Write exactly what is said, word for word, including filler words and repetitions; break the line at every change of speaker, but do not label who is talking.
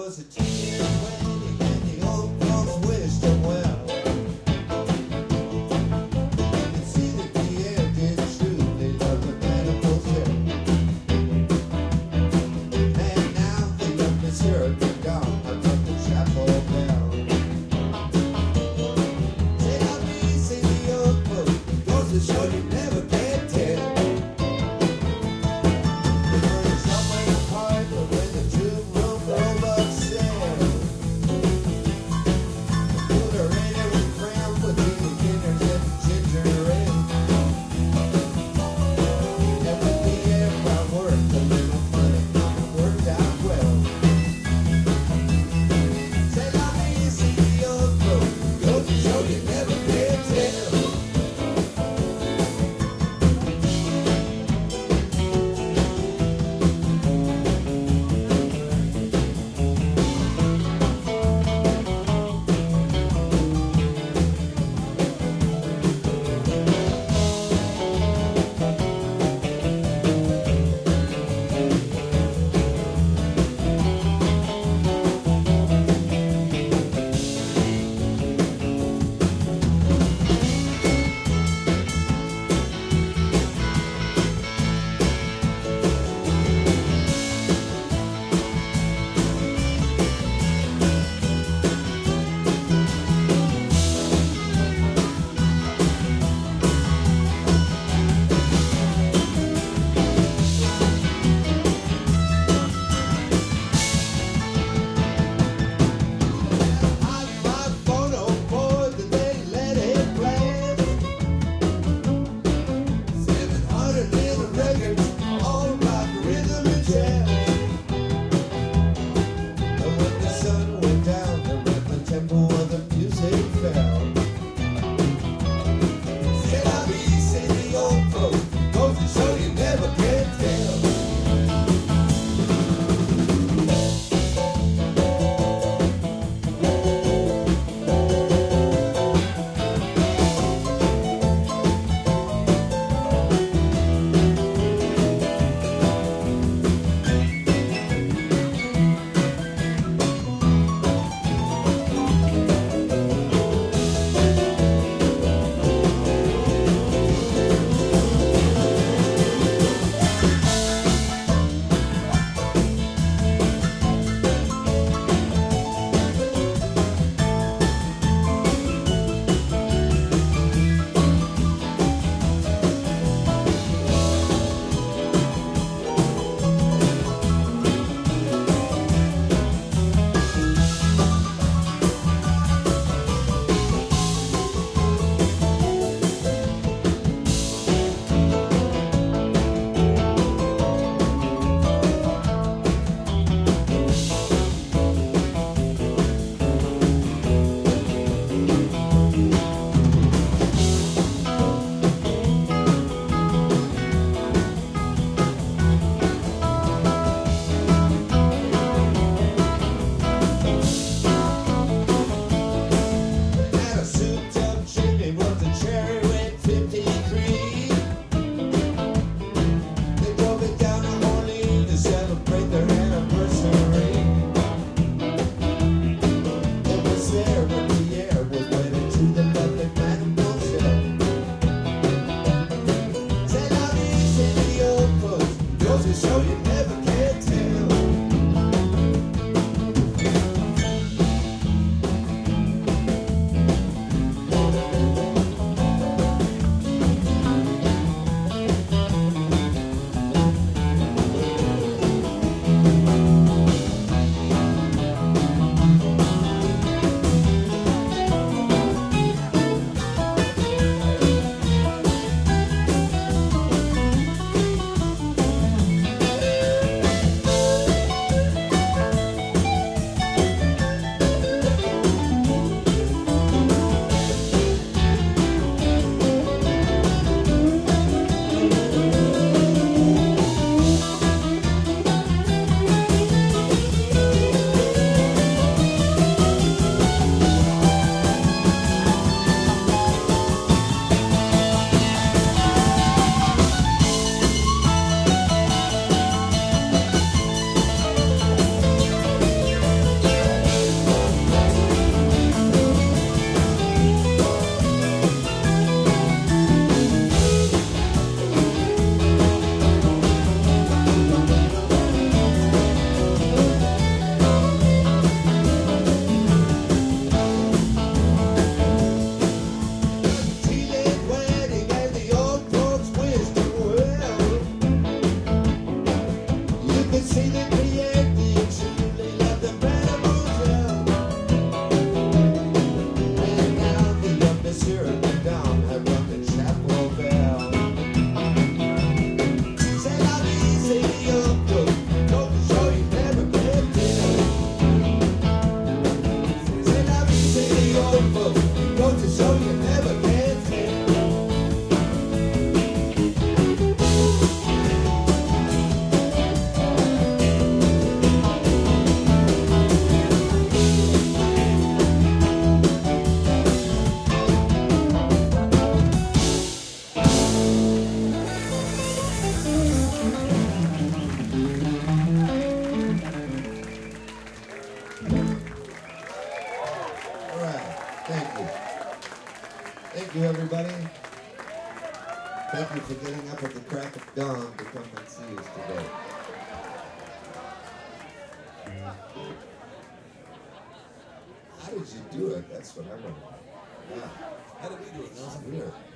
was a ten-year wedding and the old folks wished him well. You could see that the end is true, they love the medical ship. And now the young monsieur had been gone, I love the chapel bell. Say how me, say the old folks, goes to show you never can tell. see the cliente and truly love the mademoiselle. And now the young monsieur and the dame have rung the chapel bell. C'est la vie, c'est the old book, go to show you never can tell. C'est la vie, c'est the old book, go to show you never can tell. All right, thank you. Thank you, everybody. Thank you for getting up at the crack of dawn to come and see us today. How did you do it? That's what I want to know. Yeah. How did we do it? That was weird.